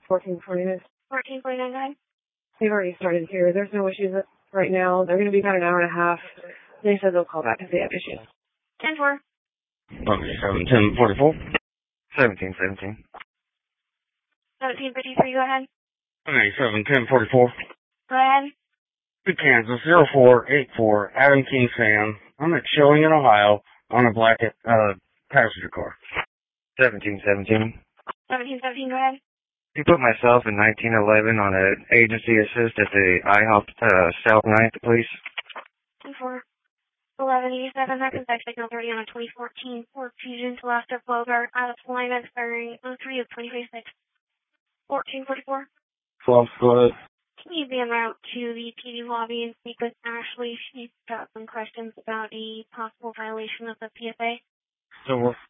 1449. 1449, go ahead. They've already started here. There's no issues right now. They're going to be about an hour and a half. They said they'll call back if they have issues. 10-4. Okay, 71044. 1717. 1753, go ahead. Okay, 71044. Go ahead. Kansas 0484, Adam King Sam. I'm at Shillington, Ohio, on a black passenger car. 1717. 1717, go ahead. You put myself in 1911 on an agency assist at the IHOP South 9th, please. 10-4. 1187, that is signal 30 on a 2014 Ford Fusion to Lester Bogart out of line expiring 03 of 2026. 1444. 12, go ahead. Can you be en route to the PD lobby and speak with Ashley? She's got some questions about a possible violation of the PSA. So